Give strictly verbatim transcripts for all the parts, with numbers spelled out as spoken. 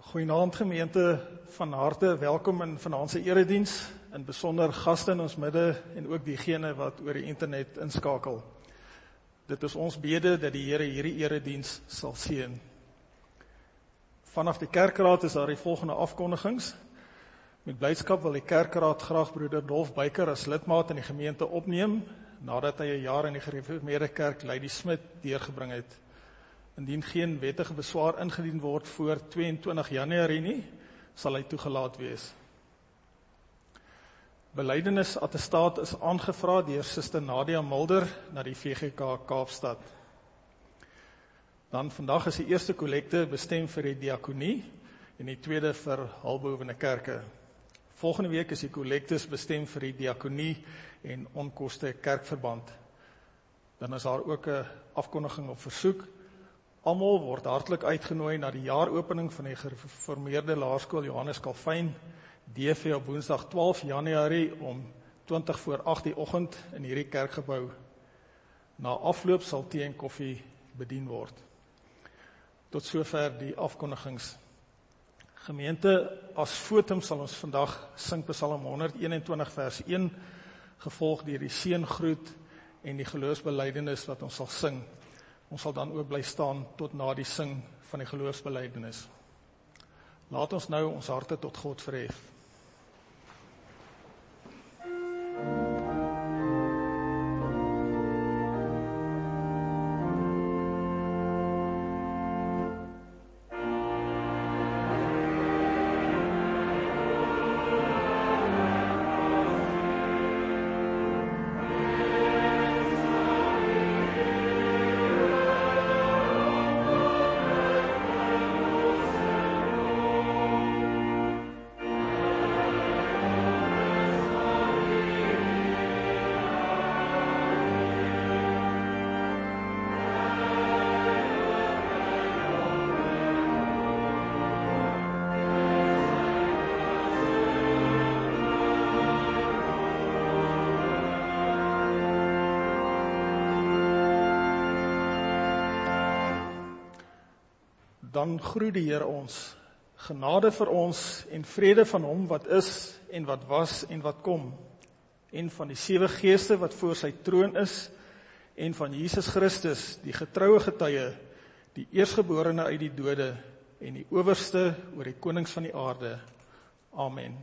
Goeienaand gemeente, van harte welkom in vanaand se erediens, in besonder gaste in ons midde en ook diegene wat oor die internet inskakel. Dit is ons bede dat die Here hierdie erediens sal seën. Vanaf die kerkraad is daar die volgende afkondigings. Met blydskap wil die kerkraad graag broeder Dolf Buyker as lidmaat in die gemeente opneem, nadat hy 'n jaar in die gereformeerde kerk Lady Smith deurgebring het. Indien geen wettige beswaar ingedien word voor tweeëntwintig Januarie nie, sal hy toegelaat wees. Belydenis-attestaat is aangevra deur Suster Nadia Mulder na die V G K Kaapstad. Dan vandag is die eerste kollekte bestem vir die diakonie en die tweede vir hulpbehoevende kerke. Volgende week is die kollektes bestem vir die diakonie en onkoste kerkverband. Dan is daar ook 'n afkondiging op versoek. Almal word hartlik uitgenooi na die jaaropening van die gereformeerde laerskool Johannes Calvin, D V op Woensdag twaalf Januarie om twintig voor agt die oggend in hierdie kerkgebou. Na afloop sal tee en koffie bedien word. Tot sover die afkondigings. Gemeente, as fotum sal ons vandag sing Psalm honderdeenentwintig vers een, gevolg deur die seëngroet en die geloofsbelijdenis wat ons sal sing. Ons sal dan ook bly staan tot na die sing van die geloofsbelijdenis. Laat ons nou ons harte tot God verhef. Dan groet die Here ons, genade vir ons en vrede van hom wat is en wat was en wat kom, en van die sewe geeste wat voor sy troon is, en van Jesus Christus, die getroue getuie, die eersgeborene uit die dode, en die owerste oor die konings van die aarde. Amen.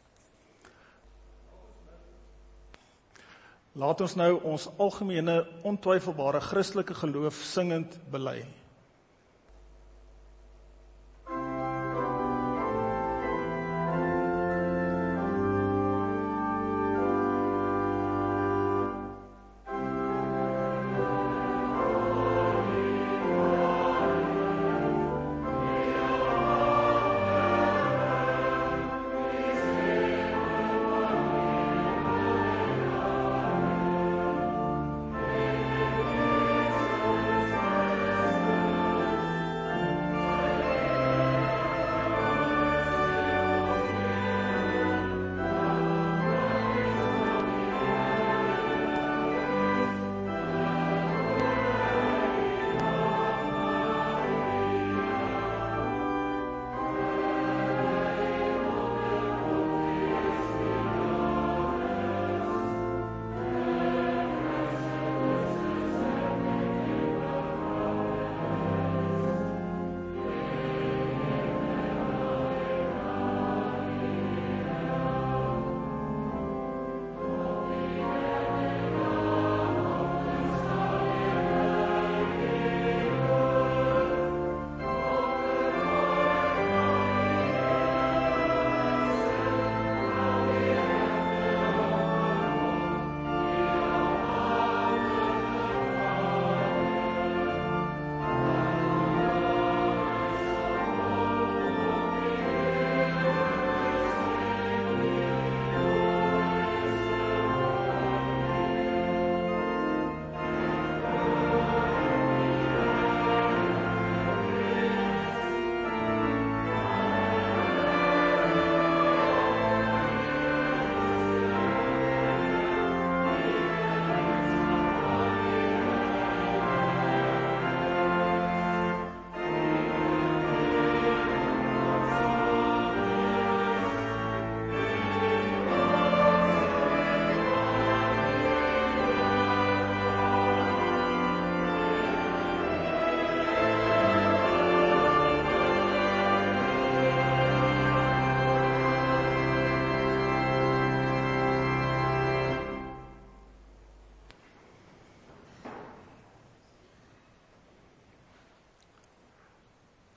Laat ons nou ons algemene, ontwyfelbare Christelike geloof singend bely. Amen.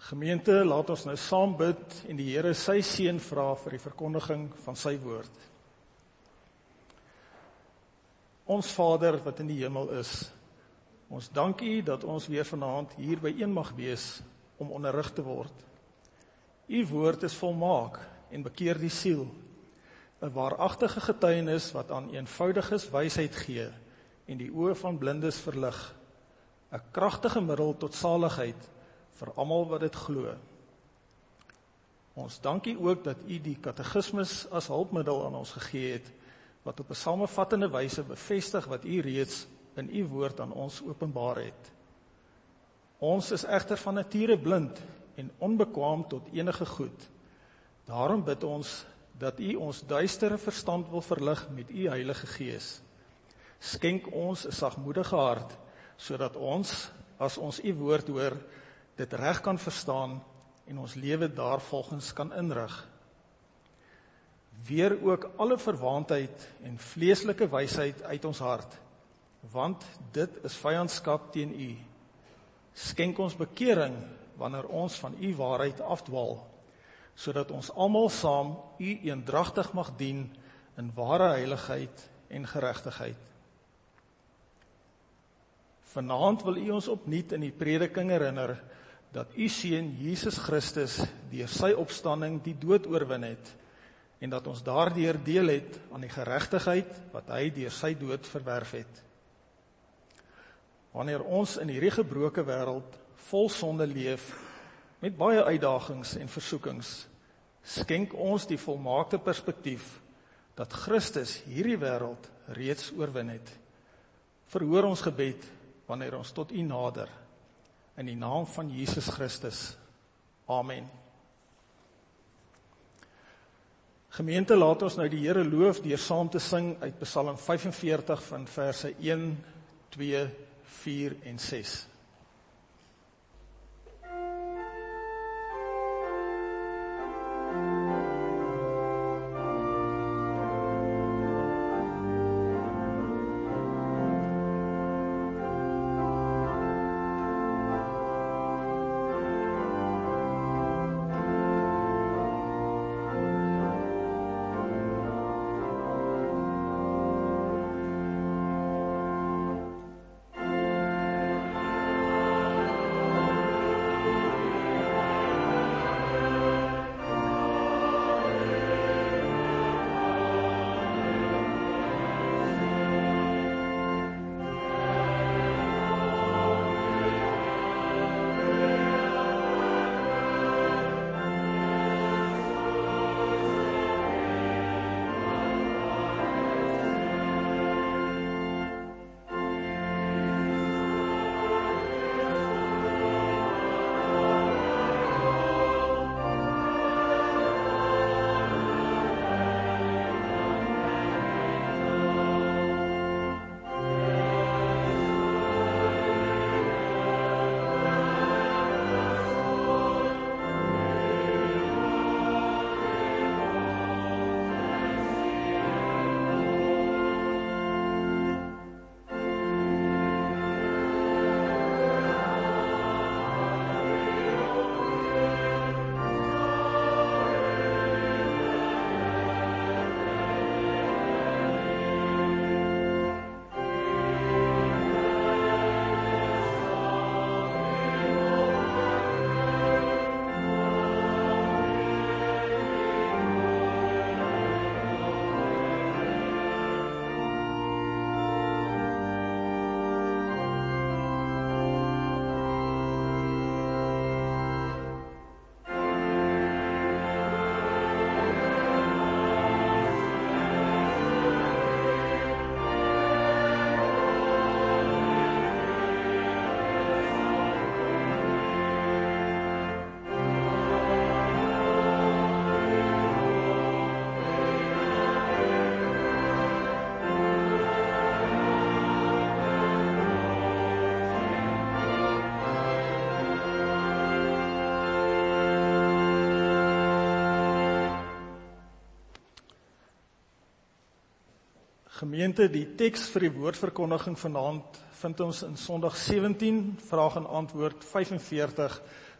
Gemeente, laat ons nou saam bid en die Here sy seën vra vir die verkondiging van sy woord. Ons Vader wat in die hemel is, ons dank U dat ons weer vanaand hier byeen mag wees om onderrig te word. U woord is volmaak en bekeer die siel, 'n waaragtige getuienis wat aan eenvoudiges wysheid gee en die oë van blindes verlig, 'n kragtige middel tot saligheid vir almal wat dit glo. Ons dank U ook dat U die katekismus as hulpmiddel aan ons gegee het, wat op 'n samevattende wyse bevestig wat U reeds in U woord aan ons openbaar het. Ons is egter van nature blind en onbekwaam tot enige goed. Daarom bid ons dat U ons duistere verstand wil verlig met U Heilige Gees. Skenk ons 'n sagmoedige hart, sodat ons, as ons U woord hoor, dit reg kan verstaan en ons lewe daarvolgens kan inrig. Weer ook alle verwaandheid en vleeslike wysheid uit ons hart, want dit is vyandskap teen U. Skenk ons bekering wanneer ons van U waarheid afdwaal, sodat ons almal saam U eendragtig mag dien in ware heiligheid en geregtigheid. Vanaand wil U ons opnuut in die prediking herinner dat U seun Jesus Christus deur sy opstanding die dood oorwin het en dat ons daardeur deel het aan die geregtigheid wat hy deur sy dood verwerf het. Wanneer ons in hierdie gebroke wêreld vol sonde leef met baie uitdagings en versoekings, skenk ons die volmaakte perspektief dat Christus hierdie wêreld reeds oorwin het. Verhoor ons gebed wanneer ons tot U nader. In die naam van Jesus Christus. Amen. Gemeente, laat ons nou die Here loof deur saam te sing uit Psalm vyfenveertig van verse een, twee, vier en ses. Gemeente, die teks vir die woordverkondiging vanaand vind ons in Sondag sewentien, vraag en antwoord vyfenveertig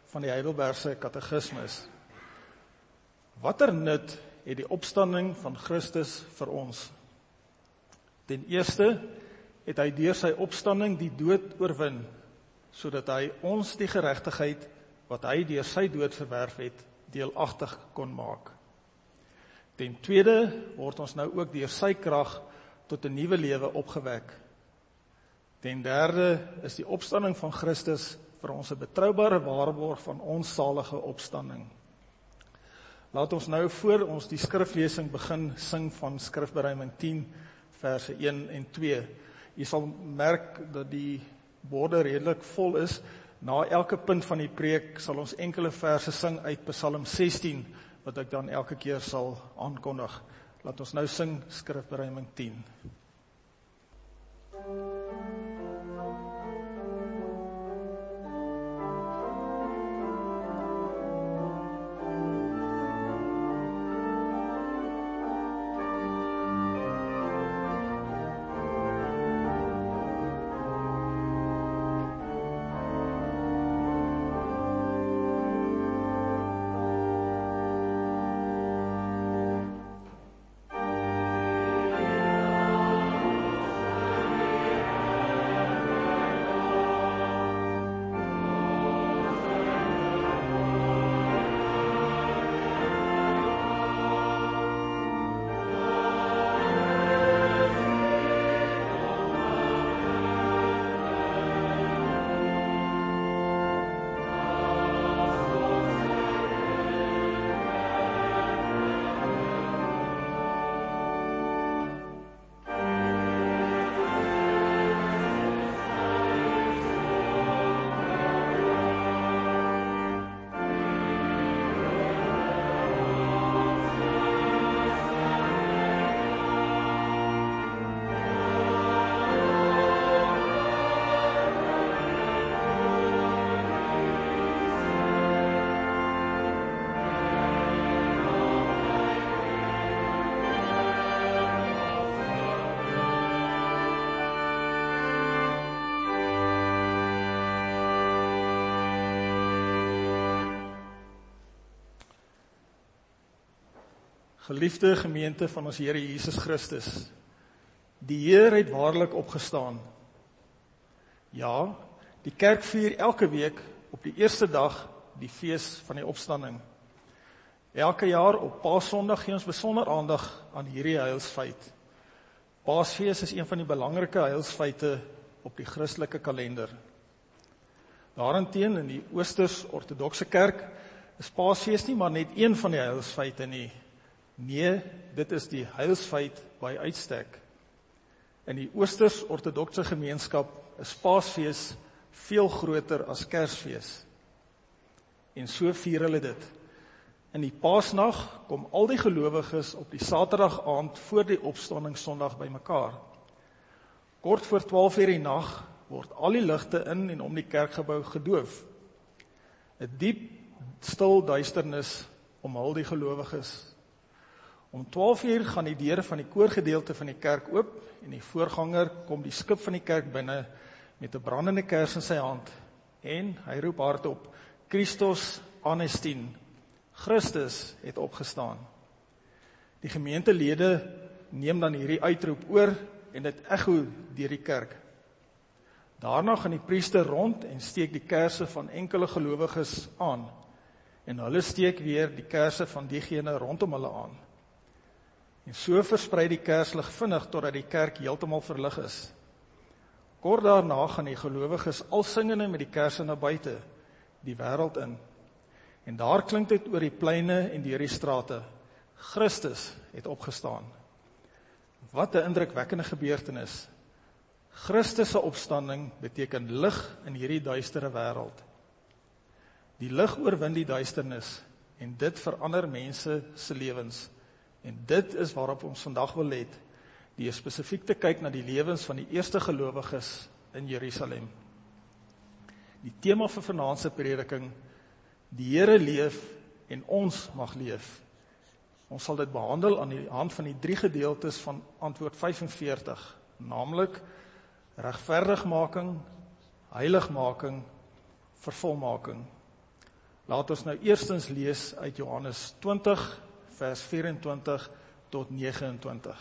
van die Heidelbergse Katekismus. Watter nut het die opstanding van Christus vir ons? Ten eerste het hy deur sy opstanding die dood oorwin, sodat hy ons die geregtigheid wat hy deur sy dood verwerf het, deelagtig kon maak. Ten tweede word ons nou ook deur sy krag tot 'n nuwe lewe opgewek. Ten derde is die opstanding van Christus vir ons 'n betroubare waarborg van ons salige opstanding. Laat ons nou voor ons die skriflesing begin sing van skrifberuiming tien, verse een en twee. Jy sal merk dat die borde redelik vol is. Na elke punt van die preek sal ons enkele verse sing uit Psalm sestien, wat ek dan elke keer sal aankondig. Laat ons nou sing skrifberuiming tien. Geliefde gemeente van ons Here Jesus Christus, die Heer het waarlik opgestaan. Ja, die kerk vier elke week op die eerste dag die fees van die opstanding. Elke jaar op Paasondag gee ons besonder aandag aan hierdie heilsfeit. Paasfees is een van die belangrike heilsfeite op die Christelike kalender. Daarenteen in die Oosters-Ortodokse kerk is Paasfees nie maar net een van die heilsfeite nie. Nee, dit is die heilsfeit by uitstek. In die Oosters-Ortodokse gemeenskap is Paasfees veel groter as Kersfees. En so vier hulle dit. In die Paasnag kom al die gelowiges op die Saterdag aand voor die opstandingssondag bymekaar. Kort voor twaalf uur die nag word al die ligte in en om die kerkgebou gedoof. 'n Diep, stil duisternis omhul die gelowiges. Om twaalf uur gaan die deure van die koorgedeelte van die kerk oop en die voorganger kom die skip van die kerk binne met 'n brandende kers in sy hand en hy roep hardop: Christus anestien, Christus het opgestaan. Die gemeentelede neem dan hierdie uitroep oor en dit ekho deur die kerk. Daarna gaan die priester rond en steek die kerse van enkele gelowiges aan en hulle steek weer die kerse van diegene rondom hulle aan. En so versprei die kerslig vinnig totdat die kerk heeltemal verlig is. Kort daarna gaan die gelowiges al singende met die kerse na buite, die wêreld in. En daar klink dit oor die pleine en deur die strate: Christus het opgestaan. Wat 'n indrukwekkende gebeurtenis. Christus se opstanding beteken lig in hierdie duistere wêreld. Die lig oorwin die duisternis en dit verander mense se lewens. En dit is waarop ons vandag wil let, die spesifiek te kyk na die lewens van die eerste gelowiges in Jerusalem. Die tema vir vanaand se prediking: die Here leef en ons mag leef. Ons sal dit behandel aan die hand van die drie gedeeltes van antwoord vyfenveertig, naamlik regverdigmaking, heiligmaking, vervolmaking. Laat ons nou eerstens lees uit Johannes twintig, vers vyf-en-twintig tot nege-en-twintig.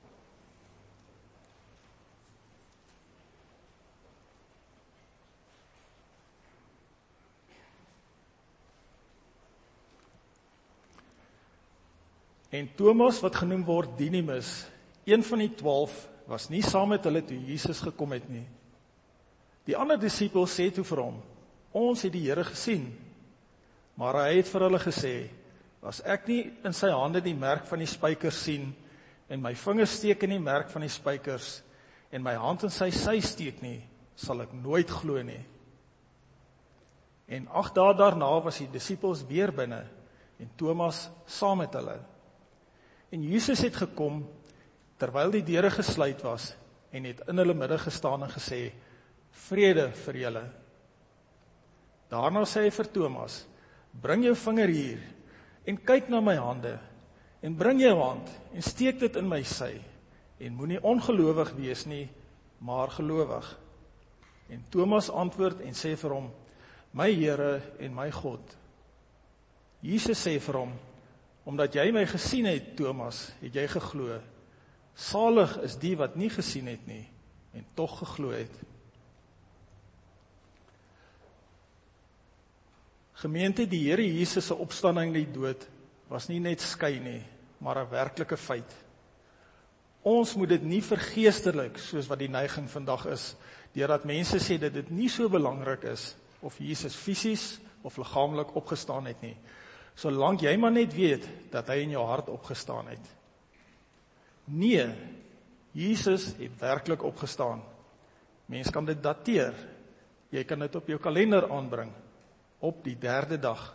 En Thomas, wat genoem word Didymus, een van die twaalf, was nie saam met hulle toe Jesus gekom het nie. Die ander disippels sê toe vir hom, ons het die Here gesien. Maar hy het vir hulle gesê, as ek nie in sy hande die merk van die spykers sien, en my vingers steek in die merk van die spykers, en my hand in sy sy steek nie, sal ek nooit glo nie. En agt dae daarna was die disippels weer binne, en Thomas saam met hulle. En Jesus het gekom, terwyl die deure gesluit was, en het in hulle midde gestaan en gesê, vrede vir julle. Daarna sê hy vir Thomas, bring jou vinger hier, en kyk na my hande, en bring jou hand, en steek dit in my sy, en moenie ongelowig wees nie, maar gelowig. En Thomas antwoord en sê vir hom, my Here en my God. Jesus sê vir hom, omdat jy my gesien het, Thomas, het jy geglo. Salig is die wat nie gesien het nie, en tog geglo het. Gemeente, die Here Jesus se opstanding uit die dood was nie net skei nie, maar 'n werklike feit. Ons moet dit nie vergeestelik, soos wat die neiging vandag is, deurdat mense sê dat dit nie so belangrik is, of Jesus fisies of liggaamlik opgestaan het nie, solank jy maar net weet, dat hy in jou hart opgestaan het. Nee, Jesus het werklik opgestaan. Mens kan dit dateer, jy kan dit op jou kalender aanbring, op die derde dag.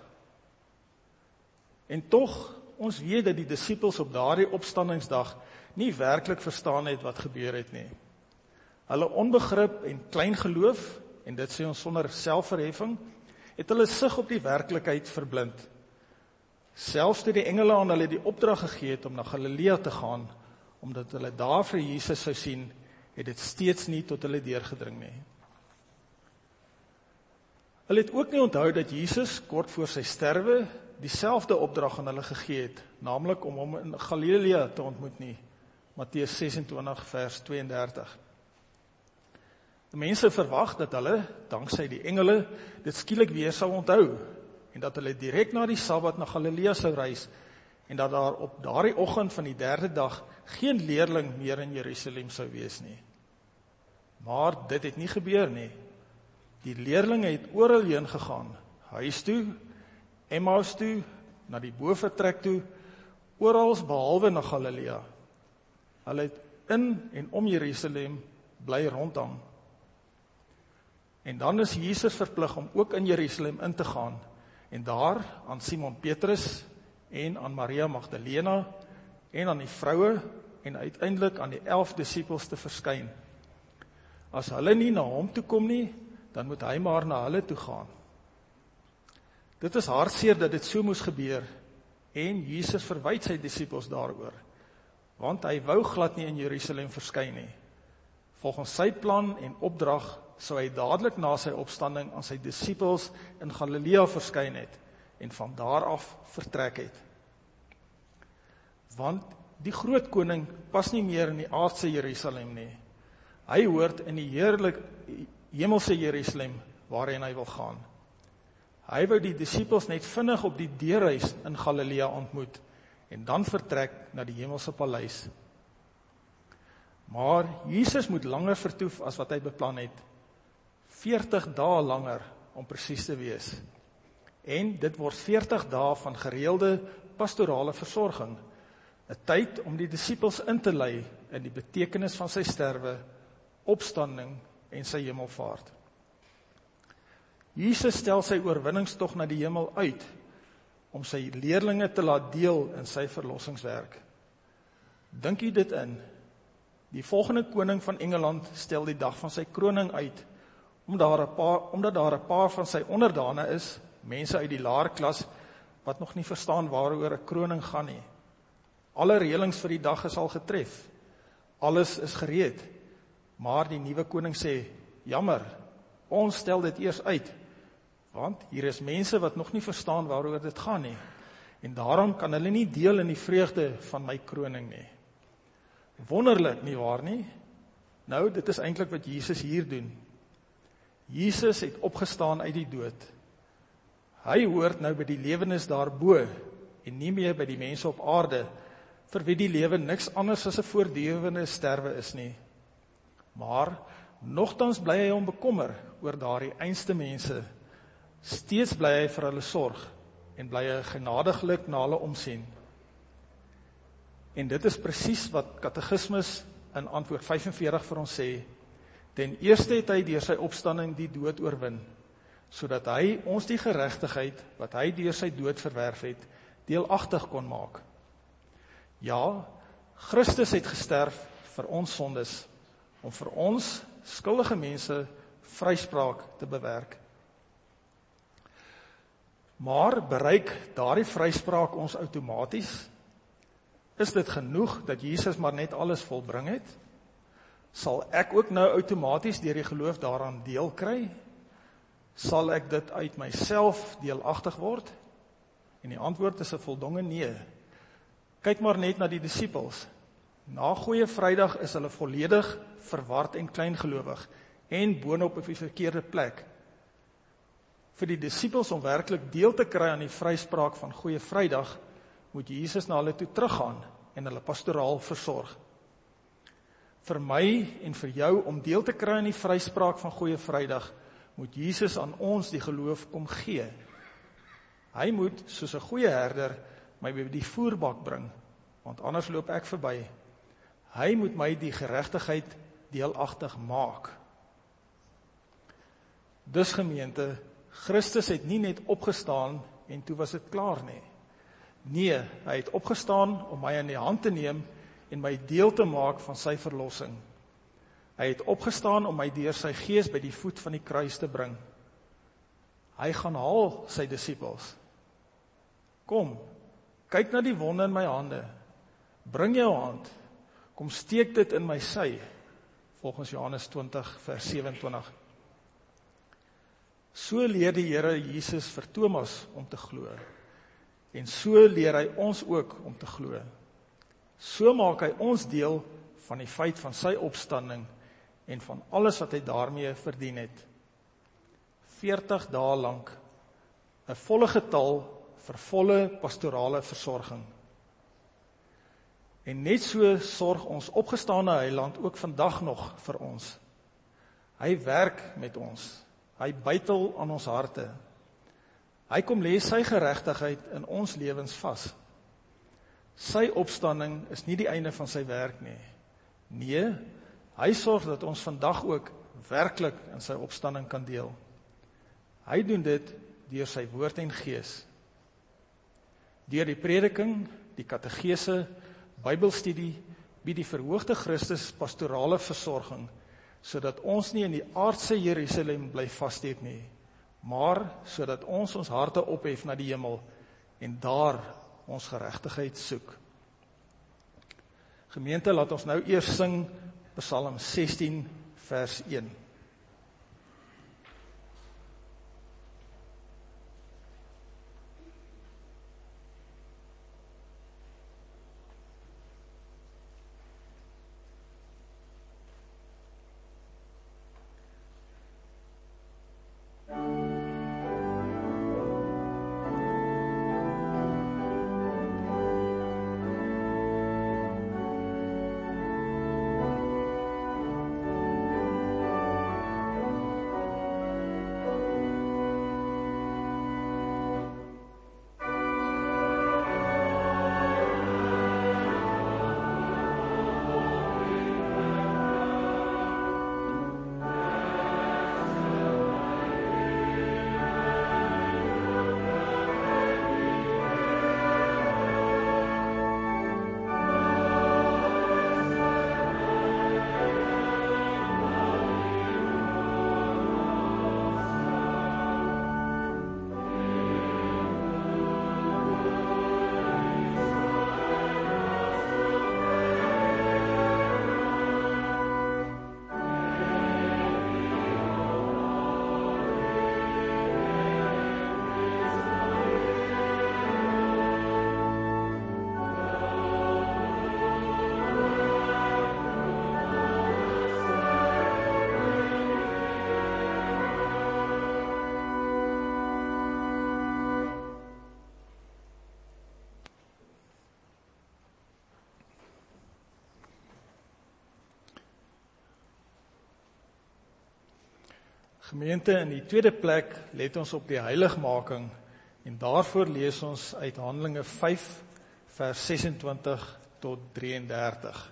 En tog, ons weet dat die disippels op daardie opstandingsdag nie werklik verstaan het wat gebeur het nie. Hulle onbegrip en klein geloof, en dit sê ons sonder selfverheffing, het hulle sig op die werklikheid verblind. Selfs toe die engele aan hulle die opdrag gegee het om na Galilea te gaan, omdat hulle daar vir Jesus sou sien, het dit steeds nie tot hulle deurgedring nie. Hulle het ook nie onthou dat Jesus kort voor sy sterwe dieselfde opdrag aan hulle gegee het, naamlik om hom in Galilea te ontmoet nie. Matteus ses-en-twintig vers twee-en-dertig. Die mense verwag dat hulle, danksy die engele, dit skielik weer sou onthou, en dat hulle direk na die Sabbat na Galilea sou reis, en dat daar op daardie oggend van die derde dag geen leerling meer in Jerusalem sou wees nie. Maar dit het nie gebeur nie. Die leerlinge het oral heen gegaan, huis toe, Emmaus toe, na die bovertrek toe, orals behalwe na Galilea. Hulle het in en om Jerusalem bly rondhang. En dan is Jesus verplig om ook in Jerusalem in te gaan, en daar aan Simon Petrus, en aan Maria Magdalena, en aan die vroue, en uiteindelik aan die elf disippels te verskyn. As hulle nie na hom toe kom nie, dan moet hy maar na hulle toe gaan. Dit is hartseer dat dit so moes gebeur, en Jesus verwyd sy disippels daaroor, want hy wou glad nie in Jerusalem verskyn nie. Volgens sy plan en opdrag sou hy dadelik na sy opstanding aan sy disippels in Galilea verskyn het, en van daar af vertrek het. Want die groot koning pas nie meer in die aardse Jerusalem nie. Hy hoort in die heerlik hemelse Jerusalem waarheen hy wil gaan. Hy wou die disippels net vinnig op die deurreis in Galilea ontmoet en dan vertrek na die hemelse paleis. Maar Jesus moet langer vertoef as wat hy beplan het. veertig dae langer om presies te wees. En dit word veertig dae van gereelde pastorale versorging. 'n Tyd om die disippels in te lei in die betekenis van sy sterwe, opstanding en sy hemelvaart. Jesus stel sy oorwinningstog na die hemel uit om sy leerlinge te laat deel in sy verlossingswerk. Dink u dit in? Die volgende koning van Engeland stel die dag van sy kroning uit, omdat daar 'n paar, omdat daar 'n paar van sy onderdane is, mense uit die laer klas, wat nog nie verstaan waaroor 'n kroning gaan nie. Alle reëlings vir die dag is al getref. Alles is gereed. Maar die nuwe koning sê, jammer, ons stel dit eers uit, Want hier is mense wat nog nie verstaan waaroor dit gaan nie. En daarom kan hulle nie deel in die vreugde van my kroning nie. Wonderlik, nie waar nie? Nou, dit is eintlik wat Jesus hier doen. Jesus het opgestaan uit die dood. Hy hoort nou by die lewenis daarbo en nie meer by die mense op aarde, vir wie die lewe niks anders as 'n voortdurende sterwe is nie. Maar nogtans bly hy hom bekommer oor daardie einste mense. Steeds bly hy vir hulle sorg en bly hy genadiglik na hulle omsien. En dit is presies wat Katekismus in antwoord vyfenveertig vir ons sê. Ten eerste het hy deur sy opstanding die dood oorwin, sodat hy ons die geregtigheid wat hy deur sy dood verwerf het, deelagtig kon maak. Ja, Christus het gesterf vir ons sondes, om vir ons skuldige mense vryspraak te bewerk. Maar bereik daardie vryspraak ons outomaties? Is dit genoeg dat Jesus maar net alles volbring het? Sal ek ook nou outomaties deur die geloof daaraan deel kry? Sal ek dit uit myself deelagtig word? En die antwoord is 'n voldonge nee. Kyk maar net na die disippels. Na Goeie Vrydag is hulle volledig verward en kleingelowig en boonop op die verkeerde plek. Vir die disippels om werklik deel te kry aan die vryspraak van Goeie Vrydag, moet Jesus na hulle toe teruggaan en hulle pastoraal versorg. Vir my en vir jou om deel te kry aan die vryspraak van Goeie Vrydag, moet Jesus aan ons die geloof kom gee. Hy moet, soos 'n goeie herder, my by die voerbak bring, want anders loop ek verby. Hy moet my die geregtigheid deelagtig maak. Dus gemeente, Christus het nie net opgestaan en toe was dit klaar nie. Nee, hy het opgestaan om my in die hand te neem en my deel te maak van sy verlossing. Hy het opgestaan om my deur sy gees by die voet van die kruis te bring. Hy gaan haal sy disippels. Kom, kyk na die wonde in my hande. Bring jou hand. Kom steek dit in my sy. Volgens Johannes twintig vers sewenentwintig. So leer die Here Jesus vir Thomas om te glo. En so leer hy ons ook om te glo. So maak hy ons deel van die feit van sy opstanding en van alles wat hy daarmee verdien het. veertig dae lank, 'n volle getal vir volle pastorale versorging. En net so sorg ons opgestane Heiland ook vandag nog vir ons. Hy werk met ons. Hy bytel aan ons harte. Hy kom lê sy geregtigheid in ons lewens vas. Sy opstanding is nie die einde van sy werk nie. Nee, hy sorg dat ons vandag ook werklik in sy opstanding kan deel. Hy doen dit deur sy woord en gees. Deur die prediking, die kategese, Bybelstudie, bied die verhoogde Christus pastorale versorging, sodat ons nie in die aardse Jerusalem bly vassteek nie, maar sodat ons ons harte ophef na die hemel en daar ons geregtigheid soek. Gemeente, laat ons nou eers sing Psalm sestien vers een. Gemeente, in die tweede plek let ons op die heiligmaking en daarvoor lees ons uit Handelinge vyf vers sesentwintig tot drieëndertig.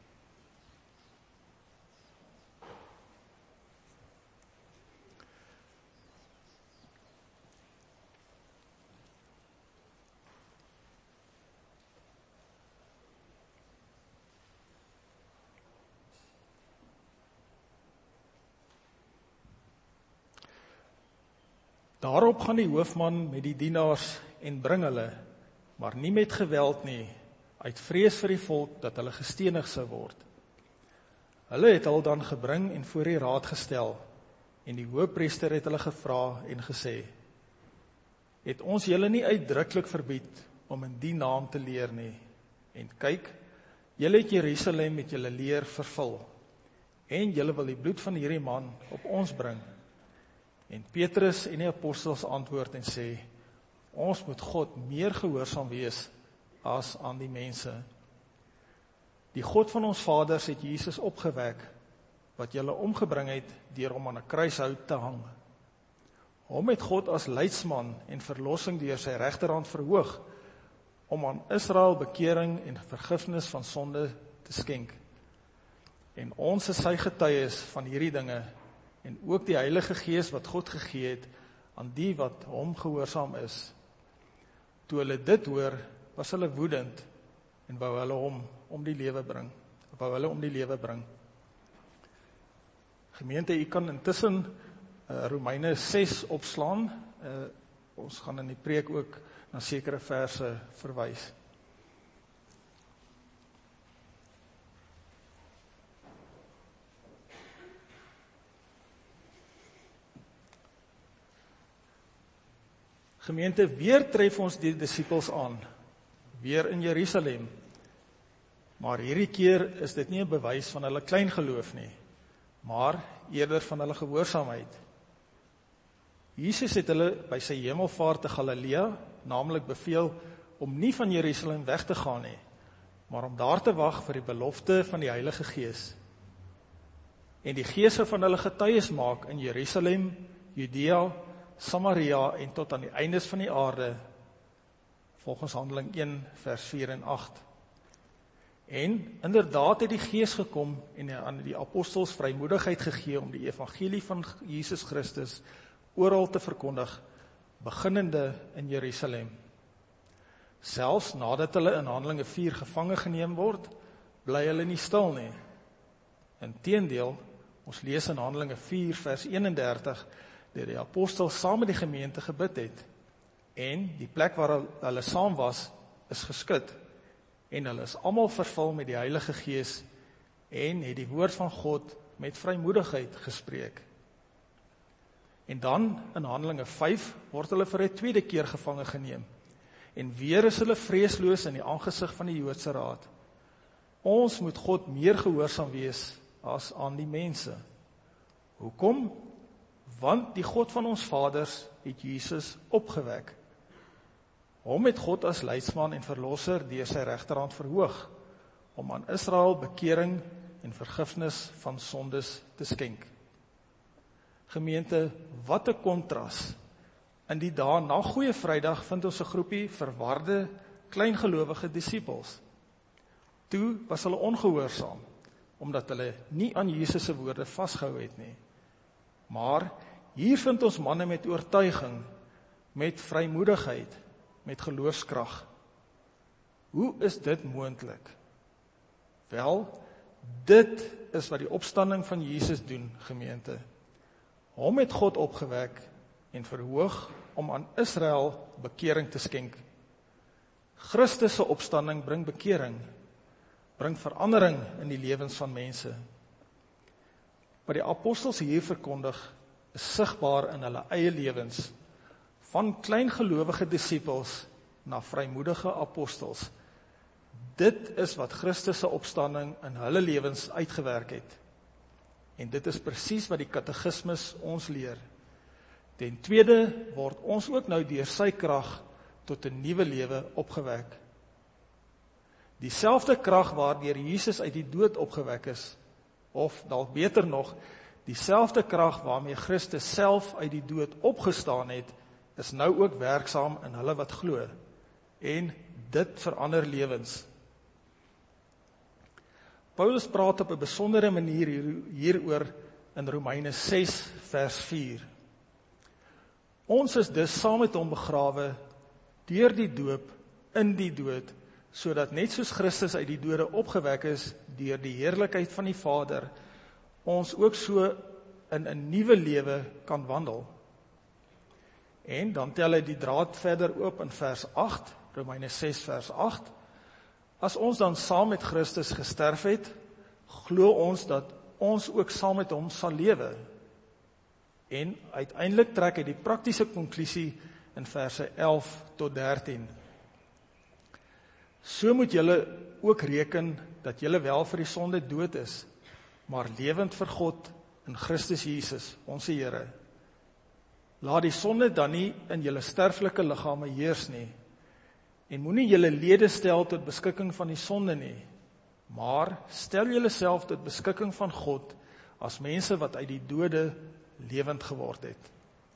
Daarop gaan die hoofman met die dienaars en bring hulle, maar nie met geweld nie, uit vrees vir die volk dat hulle gestenig sou word. Hulle het hulle dan gebring en voor die raad gestel, en die hoofpriester het hulle gevra en gesê, het ons julle nie uitdruklik verbied om in die naam te leer nie, en kyk, julle het Jerusalem met julle leer vervul, en julle wil die bloed van hierdie man op ons bring. En Petrus en die apostels antwoord en sê, ons moet God meer gehoorsaam wees as aan die mense. Die God van ons vaders het Jesus opgewek, wat julle omgebring het deur hom aan 'n kruishout te hang. Hom het God as leidsman en verlossing deur sy regterhand verhoog, om aan Israel bekering en vergifnis van sonde te skenk. En ons is sy getuies van hierdie dinge, en ook die Heilige Gees wat God gegee het aan die wat hom gehoorsaam is. Toe hulle dit hoor, was hulle woedend en wou hulle hom om die lewe bring. Wou hulle om die lewe bring. Gemeente, u kan intussen uh, Romeine ses opslaan. Uh, ons gaan in die preek ook na sekere verse verwys. Gemeente, weer tref ons die disippels aan, weer in Jerusalem, maar hierdie keer is dit nie 'n bewys van hulle klein geloof nie, maar eerder van hulle gehoorsaamheid. Jesus het hulle by sy hemelvaart te Galilea, naamlik beveel om nie van Jerusalem weg te gaan nie, maar om daar te wag vir die belofte van die Heilige Gees. En die Gees sou van hulle getuies maak in Jerusalem, Judea, Samaria en tot aan die eindes van die aarde, volgens Handeling een vers vier en agt. En inderdaad het die Gees gekom en aan die apostels vrymoedigheid gegee om die evangelie van Jesus Christus oral te verkondig, beginnende in Jerusalem. Selfs nadat hulle in Handelinge vier gevange geneem word, bly hulle nie stil nie. Inteendeel, ons lees in Handelinge vier vers eenendertig, dat die apostels saam met die gemeente gebid het, en die plek waar hulle saam was, is geskit, en hulle is almal vervul met die Heilige Gees, en het die woord van God met vrymoedigheid gespreek. En dan, in Handelinge vyf, word hulle vir 'n tweede keer gevange geneem, en weer is hulle vreesloos in die aangesig van die Joodse raad. Ons moet God meer gehoorsaam wees as aan die mense. Hoekom? Want die God van ons vaders het Jesus opgewek. Hom het God as leidsman en verlosser deur sy regterhand verhoog, om aan Israel bekering en vergifnis van sondes te skenk. Gemeente, wat 'n kontras. In die dae na Goeie Vrydag vind ons 'n groepie verwarde, kleingelowige disippels. Toe was hulle ongehoorsaam, omdat hulle nie aan Jesus se woorde vasgehou het nie. Maar hier vind ons manne met oortuiging, met vrymoedigheid, met geloofskrag. Hoe is dit moontlik? Wel, dit is wat die opstanding van Jesus doen, gemeente. Hom het God opgewek en verhoog om aan Israel bekering te skenk. Christus se opstanding bring bekering, bring verandering in die lewens van mense. Wat die apostels hier verkondig, is sigbaar in hulle eie lewens, van kleingelowige disippels na vrymoedige apostels. Dit is wat Christus se opstanding in hulle lewens uitgewerk het. En dit is presies wat die katekismes ons leer. Ten tweede word ons ook nou deur sy krag tot 'n nuwe lewe opgewek. Dieselfde krag waardeur Jesus uit die dood opgewek is, of dalk beter nog, dieselfde krag waarmee Christus self uit die dood opgestaan het, is nou ook werksaam in hulle wat glo. En dit verander lewens. Paulus praat op 'n besondere manier hier, hieroor in Romeine ses vers vier. Ons is dus saam met hom begrawe deur die doop in die dood, sodat net soos Christus uit die dode opgewek is deur die heerlikheid van die Vader, ons ook so in 'n nuwe lewe kan wandel. En dan tel hy die draad verder oop in vers agt, Romeine ses vers agt. As ons dan saam met Christus gesterf het, glo ons dat ons ook saam met hom sal lewe. En uiteindelik trek hy die praktiese konklusie in verse elf tot dertien. So moet julle ook reken dat julle wel vir die sonde dood is, maar lewend vir God in Christus Jesus, ons Here. Laat die sonde dan nie in julle sterflike liggame heers nie, en moenie julle lede stel tot beskikking van die sonde nie, maar stel julle self tot beskikking van God as mense wat uit die dode lewend geword het.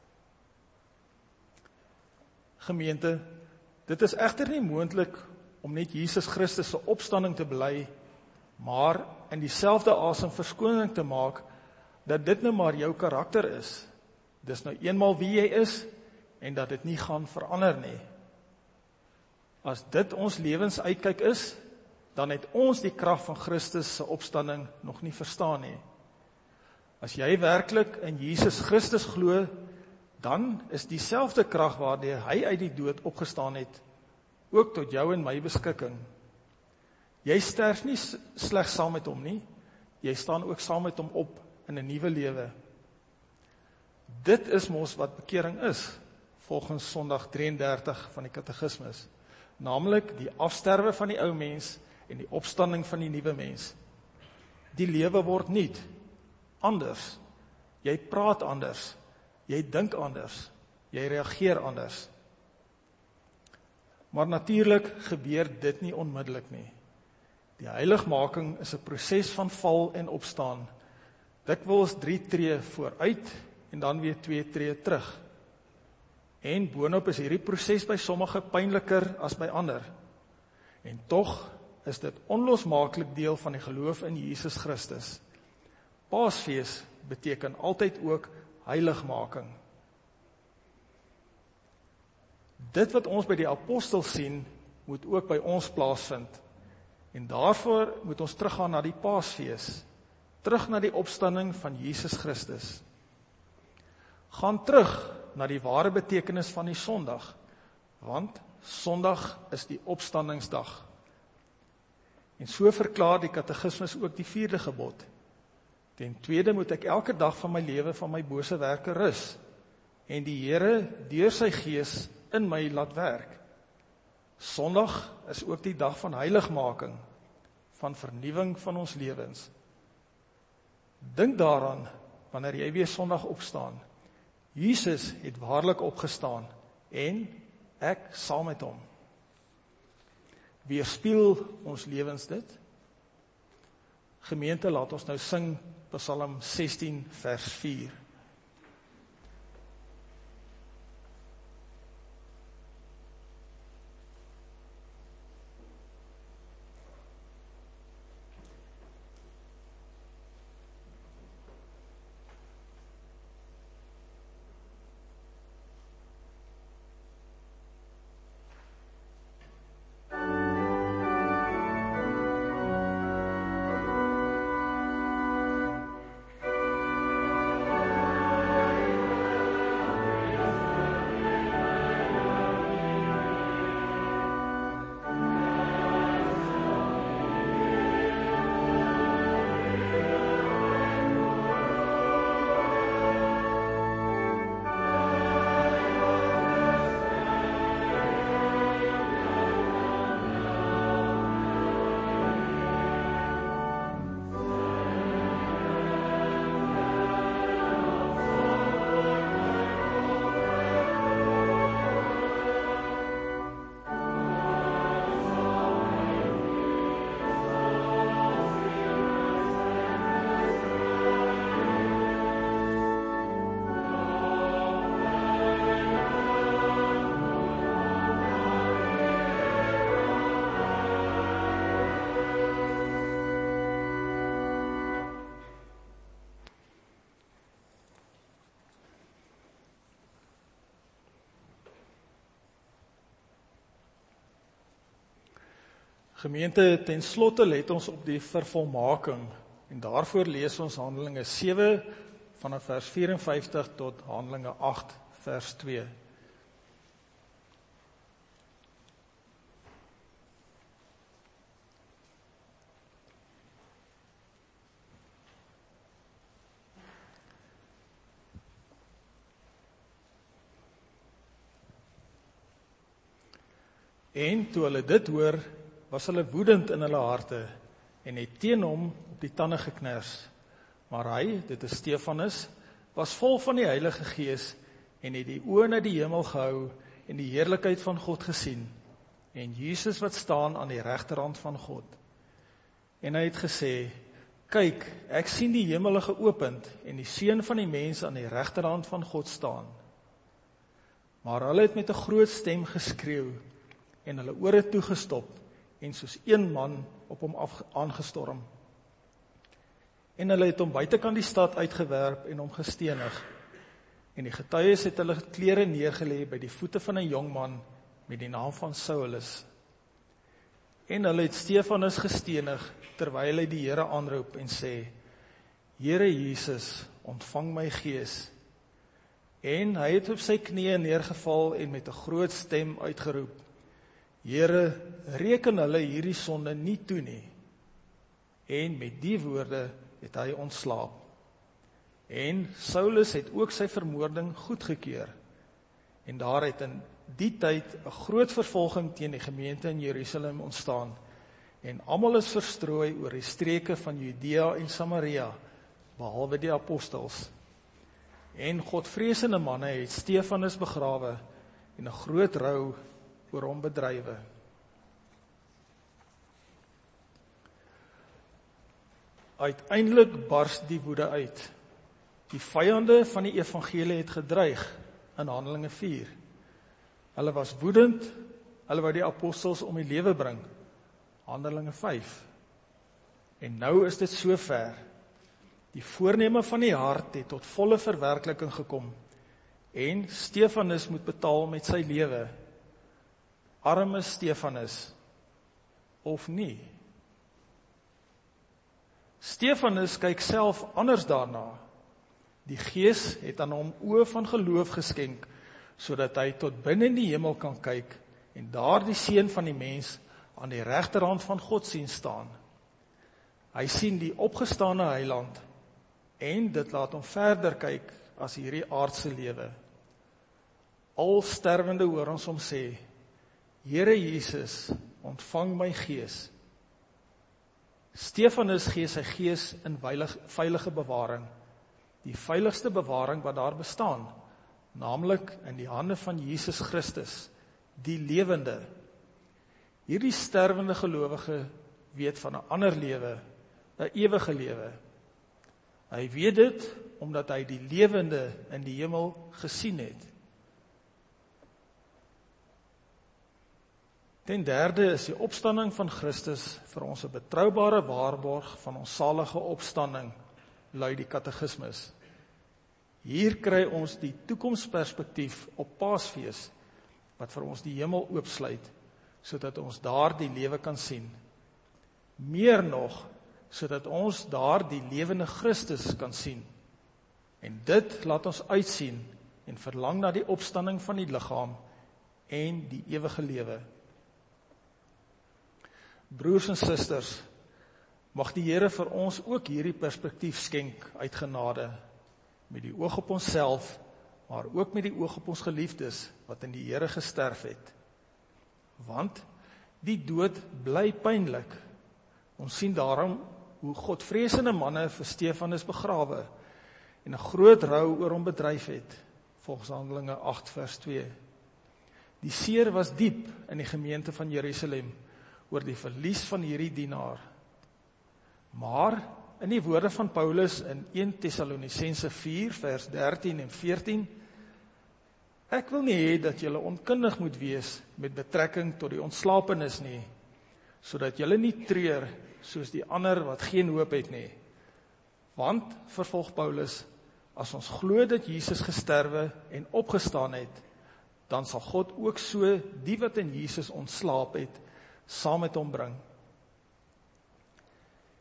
Gemeente, dit is egter nie moontlik om net Jesus Christus se opstanding te bely, maar in dieselfde asem verskoning te maak, dat dit nou maar jou karakter is. Dis nou eenmaal wie jy is, en dat dit nie gaan verander nie. As dit ons lewensuitkyk is, dan het ons die krag van Christus se opstanding nog nie verstaan nie. As jy werklik in Jesus Christus glo, dan is dieselfde krag waardeur hy uit die dood opgestaan het, ook tot jou en my beskikking. Jy sterf nie slegs saam met hom nie, jy staan ook saam met hom op in 'n nuwe lewe. Dit is mos wat bekering is, volgens Sondag drie en dertig van die Katekismus, naamlik die afsterwe van die ou mens en die opstanding van die nuwe mens. Die lewe word nuut, anders. Jy praat anders, jy dink anders, jy reageer anders. Maar natuurlik gebeur dit nie onmiddellik nie. Die heiligmaking is 'n proses van val en opstaan. Dikwels drie tree vooruit en dan weer twee tree terug. En boonop is hierdie proses by sommige pynliker as by ander. En tog is dit onlosmaaklik deel van die geloof in Jesus Christus. Paasfees beteken altyd ook heiligmaking. Dit wat ons by die apostel sien, moet ook by ons plaasvind. En daarvoor moet ons teruggaan na die Paasfees, terug na die opstanding van Jesus Christus. Gaan terug na die ware betekenis van die Sondag, want Sondag is die opstandingsdag. En so verklaar die Katekismus ook die vierde gebod. Ten tweede moet ek elke dag van my lewe van my bose werke rus, en die Here deur sy Gees in my laat werk. Sondag is ook die dag van heiligmaking, van vernuwing van ons lewens. Dink daaraan, wanneer jy weer Sondag opstaan. Jesus het waarlik opgestaan, en ek saam met hom. Weerspieël ons lewens dit? Gemeente, laat ons nou sing Psalm sestien vers vier. Gemeente, ten slotte let ons op die vervolmaking, en daarvoor lees ons Handelinge sewe, vanaf vers vyf-en-vyftig tot Handelinge agt, vers twee. En toe hulle dit hoor, was hulle woedend in hulle harte, en het teen hom op die tande gekners. Maar hy, dit is Stefanus, was vol van die Heilige Gees, en het die oë na die hemel gehou, en die heerlikheid van God gesien, en Jesus wat staan aan die regterhand van God. En hy het gesê, kyk, ek sien die hemele geopend, en die Seun van die mens aan die regterhand van God staan. Maar hulle het met 'n groot stem geskreeu, en hulle ore toegestop, en soos een man op hom af aangestorm. En hulle het hom buitekant die stad uitgewerp en hom gestenig. En die getuies het hulle klere neergelê by die voete van 'n jong man met die naam van Saulus. En hulle het Stefanus gestenig terwyl hy die Here aanroep en sê, Here Jesus, ontvang my gees. En hy het op sy knieë neergeval en met 'n groot stem uitgeroep, Here, reken hulle hierdie sonde nie toe nie. En met die woorde het hy ontslaap. En Saulus het ook sy vermoording goedgekeur. En daar het in die tyd 'n groot vervolging teen die gemeente in Jerusalem ontstaan. En almal is verstrooi oor die streke van Judea en Samaria, behalwe die apostels. En godvreesende manne het Stefanus begrawe en 'n groot rou oor hom bedrywe. Uiteindelik bars die woede uit. Die vyande van die evangelie het gedreig in Handelinge vier. Hulle was woedend, hulle wou die apostels om die lewe bring. Handelinge vyf. En nou is dit so ver. Die voorneme van die hart het tot volle verwerkliking gekom. En Stefanus moet betaal met sy lewe. Arme Stefanus, of nie? Stefanus kyk self anders daarna. Die Gees het aan hom oë van geloof geskenk, sodat hy tot binne in die hemel kan kyk en daar die Seun van die mens aan die regterhand van God sien staan. Hy sien die opgestane Heiland en dit laat hom verder kyk as hierdie aardse lewe. Al sterwende hoor ons hom sê, Here Jesus, ontvang my gees. Stefanus gee sy gees in veilig, veilige bewaring, die veiligste bewaring wat daar bestaan, naamlik in die hande van Jesus Christus, die lewende. Hierdie sterwende gelowige weet van 'n ander lewe, 'n ewige lewe. Hy weet dit omdat hy die lewende in die hemel gesien het. Ten derde is die opstanding van Christus vir ons 'n betroubare waarborg van ons salige opstanding, lui die katekismus. Hier kry ons die toekomsperspektief op Paasfees, wat vir ons die hemel oopsluit, sodat ons daar die lewe kan sien. Meer nog, sodat ons daar die lewende Christus kan sien. En dit laat ons uitsien en verlang na die opstanding van die liggaam en die ewige lewe. Broers en susters, mag die Here vir ons ook hierdie perspektief skenk uit genade, met die oog op onsself, maar ook met die oog op ons geliefdes, wat in die Here gesterf het. Want die dood bly pynlik. Ons sien daarom hoe godvreesende manne vir Stefanus begrawe, en 'n groot rou oor hom bedryf het, volgens Handelinge agt vers twee. Die seer was diep in die gemeente van Jerusalem, oor die verlies van hierdie dienaar. Maar, in die woorde van Paulus in eerste Tessalonisense vier, vers dertien en veertien, ek wil nie hê dat julle onkundig moet wees met betrekking tot die ontslapenis nie, sodat julle nie treur soos die ander wat geen hoop het nie. Want, vervolg Paulus, as ons glo dat Jesus gesterwe en opgestaan het, dan sal God ook so die wat in Jesus ontslaap het, saam met hom bring.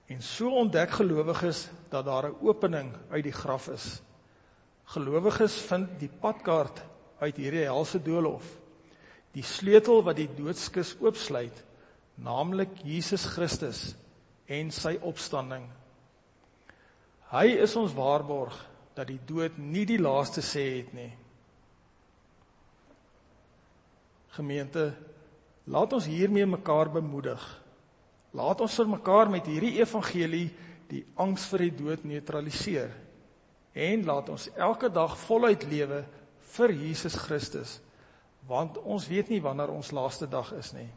En so ontdek gelowiges dat daar 'n opening uit die graf is. Gelowiges vind die padkaart uit hierdie helse doolhof, die sleutel wat die doodskus oopsluit, naamlik Jesus Christus en sy opstanding. Hy is ons waarborg dat die dood nie die laaste sê het nie. Gemeente, laat ons hiermee mekaar bemoedig. Laat ons vir mekaar met hierdie evangelie die angs vir die dood neutraliseer. En laat ons elke dag voluit lewe vir Jesus Christus, want ons weet nie wanneer ons laaste dag is nie.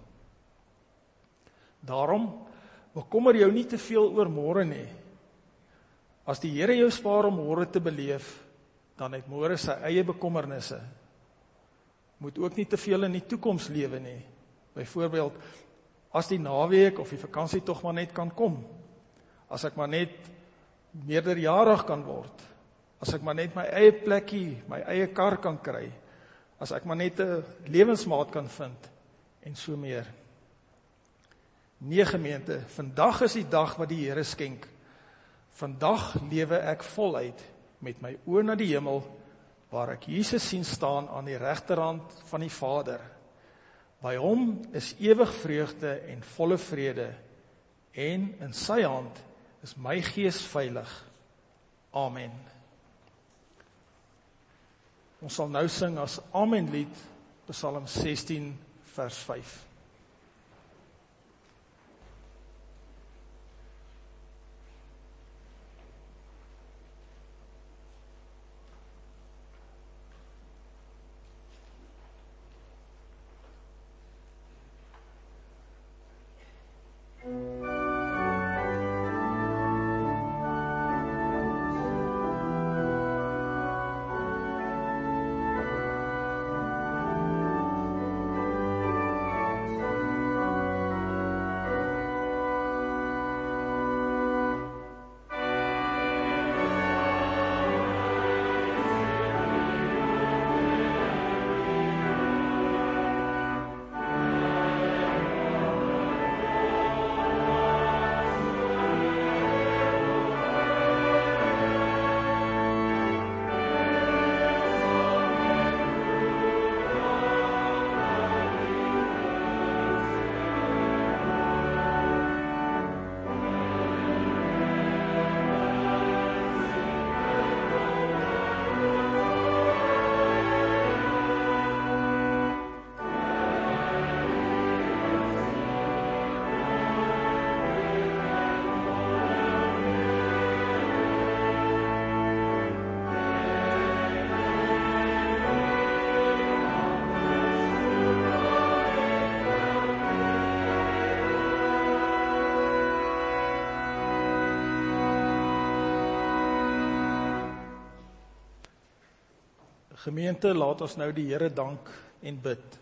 Daarom, bekommer jou nie te veel oor môre nie. As die Here jou spaar om môre te beleef, dan het môre sy eie bekommernisse. Moet ook nie te veel in die toekoms lewe nie. Byvoorbeeld, as die naweek of die vakansie tog maar net kan kom, as ek maar net meerderjarig kan word, as ek maar net my eie plekkie, my eie kar kan kry, as ek maar net 'n lewensmaat kan vind, en so meer. Nee gemeente, vandag is die dag wat die Here skenk. Vandag lewe ek voluit met my oë na die hemel, waar ek Jesus sien staan aan die regterhand van die Vader. By hom is ewig vreugde en volle vrede, en in sy hand is my gees veilig. Amen. Ons sal nou sing as Amen lied, Psalm sestien vers vyf. Gemeente, laat ons nou die Here dank en bid.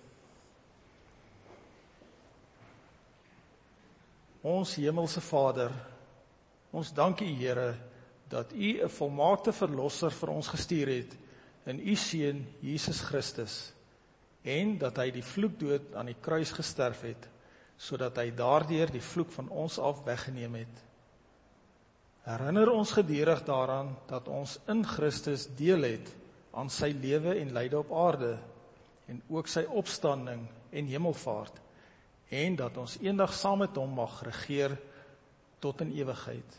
Ons hemelse Vader, ons dank U Here, dat U 'n volmaakte verlosser vir ons gestuur het, in U Seun, Jesus Christus, en dat hy die vloekdood aan die kruis gesterf het, sodat hy daardeur die vloek van ons af weggeneem het. Herinner ons gedurig daaraan, dat ons in Christus deel het, aan sy lewe en lyde op aarde, en ook sy opstanding en hemelvaart, en dat ons eendag saam met hom mag regeer tot in ewigheid.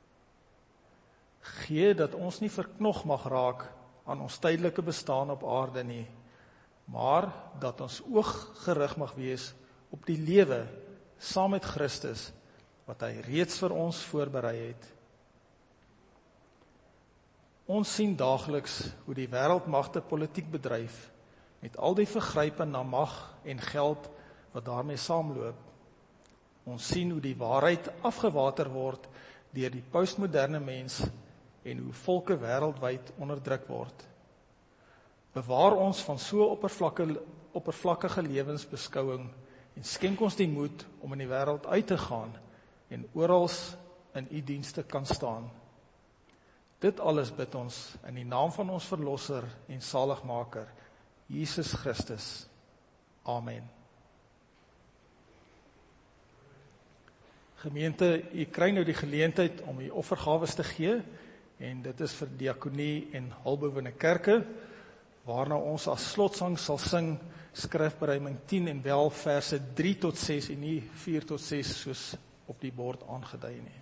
Gee dat ons nie verknog mag raak aan ons tydelike bestaan op aarde nie, maar dat ons oog gerig mag wees op die lewe saam met Christus, wat hy reeds vir ons voorberei het. Ons sien daagliks hoe die wêreldmagte politiek bedryf, met al die vergrype na mag en geld wat daarmee saamloop. Ons sien hoe die waarheid afgewater word deur die postmoderne mens en hoe volke wêreldwyd onderdruk word. Bewaar ons van so oppervlakkige, oppervlakkige lewensbeskouing en skenk ons die moed om in die wêreld uit te gaan en oral in U dienste kan staan. Dit alles bid ons in die naam van ons Verlosser en Saligmaker, Jesus Christus. Amen. Gemeente, u kry nou die geleentheid om u offergawes te gee, en dit is vir diakonie en hulpbehoewende kerke, waarna ons as slotsang sal sing Skrifberuiming tien en wel verse drie tot ses en nie vier tot ses soos op die bord aangedui nie.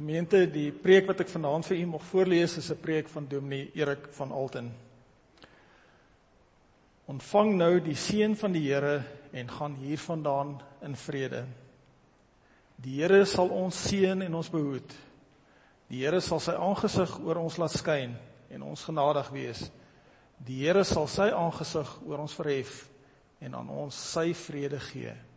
Gemeente, die preek wat ek vanaand vir u mag voorlees is 'n preek van Dominee Erik van Alten. Ontvang nou die seën van die Here en gaan hiervandaan in vrede. Die Here sal ons seën en ons behoed. Die Here sal sy aangesig oor ons laat skyn en ons genadig wees. Die Here sal sy aangesig oor ons verhef en aan ons sy vrede gee.